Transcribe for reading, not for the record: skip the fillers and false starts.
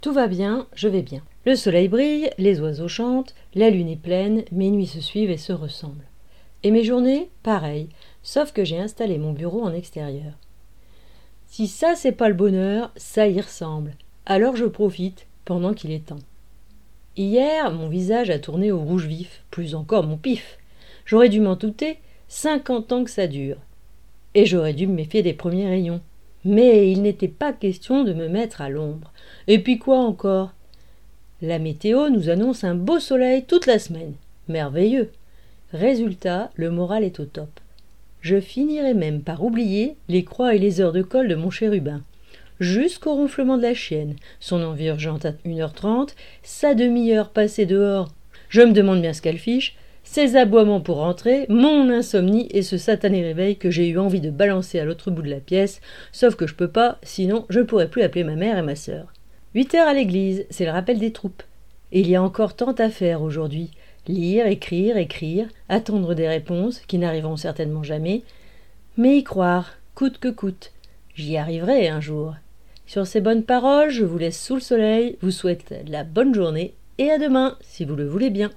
Tout va bien, je vais bien. Le soleil brille, les oiseaux chantent, la lune est pleine, mes nuits se suivent et se ressemblent. Et mes journées, pareil, sauf que j'ai installé mon bureau en extérieur. Si ça c'est pas le bonheur, ça y ressemble. Alors je profite, pendant qu'il est temps. Hier, mon visage a tourné au rouge vif, plus encore mon pif. J'aurais dû m'en douter, 50 ans que ça dure. Et j'aurais dû me méfier des premiers rayons. Mais il n'était pas question de me mettre à l'ombre. Et puis quoi encore ? La météo nous annonce un beau soleil toute la semaine. Merveilleux. Résultat, le moral est au top. Je finirai même par oublier les croix et les heures de colle de mon chérubin. Jusqu'au ronflement de la chienne, son envie urgente à 1h30, sa demi-heure passée dehors. Je me demande bien ce qu'elle fiche, ses aboiements pour rentrer, mon insomnie et ce satané réveil que j'ai eu envie de balancer à l'autre bout de la pièce, sauf que je peux pas, sinon je ne pourrais plus appeler ma mère et ma sœur. 8h à l'église, c'est le rappel des troupes. Et il y a encore tant à faire aujourd'hui. Lire, écrire, attendre des réponses qui n'arriveront certainement jamais, mais y croire, coûte que coûte. J'y arriverai un jour. Sur ces bonnes paroles, je vous laisse sous le soleil, vous souhaite la bonne journée et à demain, si vous le voulez bien.